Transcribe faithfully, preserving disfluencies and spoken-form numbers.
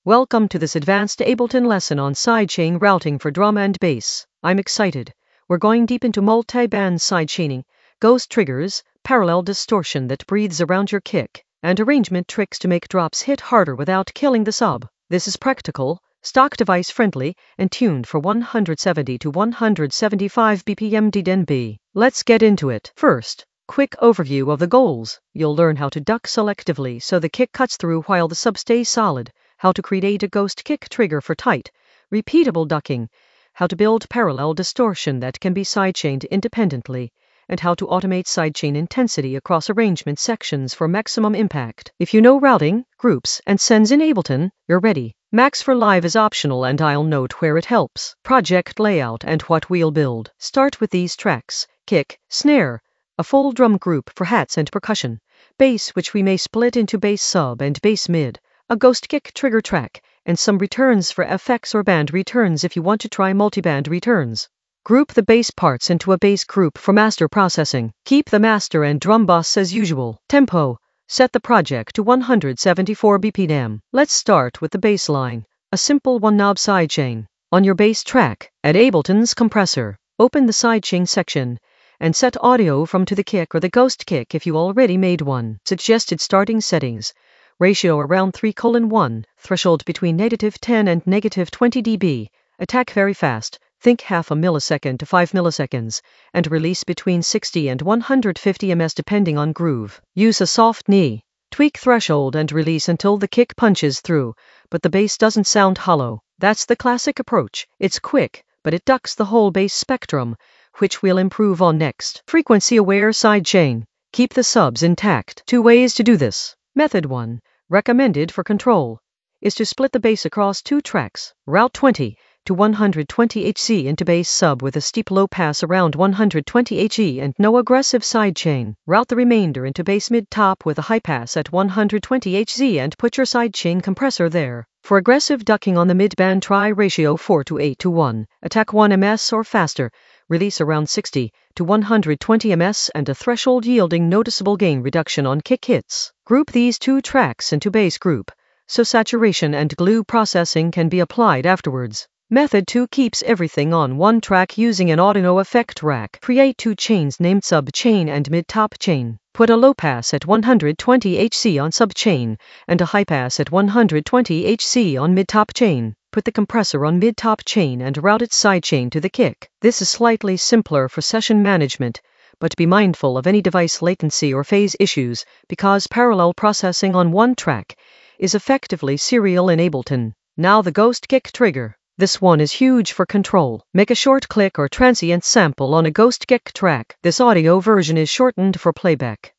Welcome to this advanced Ableton lesson on sidechain routing for drum and bass. I'm excited. We're going deep into multi-band sidechaining, ghost triggers, parallel distortion that breathes around your kick, and arrangement tricks to make drops hit harder without killing the sub. This is practical, stock device friendly, and tuned for one hundred seventy to one hundred seventy-five B P M D N B. Let's get into it. First, quick overview of the goals. You'll learn how to duck selectively so the kick cuts through while the sub stays solid, how to create a ghost kick trigger for tight, repeatable ducking, how to build parallel distortion that can be sidechained independently, and how to automate sidechain intensity across arrangement sections for maximum impact. If you know routing, groups, and sends in Ableton, you're ready. Max for Live is optional, and I'll note where it helps. Project layout and what we'll build. Start with these tracks: kick, snare, a full drum group for hats and percussion, bass, which we may split into bass sub and bass mid, a ghost kick trigger track, and some returns for effects or band returns if you want to try multi-band returns. Group the bass parts into a bass group for master processing. Keep the master and drum bus as usual. Tempo. Set the project to one hundred seventy-four B P M. Let's start with the bass line, a simple one-knob sidechain. On your bass track, add Ableton's compressor. Open the sidechain section, and set audio from to the kick or the ghost kick if you already made one. Suggested starting settings: ratio around three colon one, threshold between negative ten and negative twenty decibels, attack very fast, think half a millisecond to five milliseconds, and release between sixty and one hundred fifty milliseconds depending on groove. Use a soft knee. Tweak threshold and release until the kick punches through, but the bass doesn't sound hollow. That's the classic approach. It's quick, but it ducks the whole bass spectrum, which we'll improve on next. Frequency-aware sidechain. Keep the subs intact. Two ways to do this. Method one, recommended for control, is to split the bass across two tracks, route twenty to one hundred twenty hertz into bass sub with a steep low pass around one hundred twenty hertz and no aggressive sidechain. Route the remainder into bass mid-top with a high pass at one hundred twenty hertz and put your sidechain compressor there. For aggressive ducking on the mid-band, try ratio four to eight to one, attack one milliseconds or faster, release around sixty to one hundred twenty milliseconds and a threshold yielding noticeable gain reduction on kick hits. Group these two tracks into bass group, so saturation and glue processing can be applied afterwards. Method two keeps everything on one track using an audio effect rack. Create two chains named sub chain and mid-top chain. Put a low pass at one hundred twenty hertz on sub chain and a high pass at one hundred twenty hertz on mid-top chain. Put the compressor on mid-top chain and route its sidechain to the kick. This is slightly simpler for session management, but be mindful of any device latency or phase issues, because parallel processing on one track is effectively serial in Ableton. Now the ghost kick trigger. This one is huge for control. Make a short click or transient sample on a ghost kick track. This audio version is shortened for playback.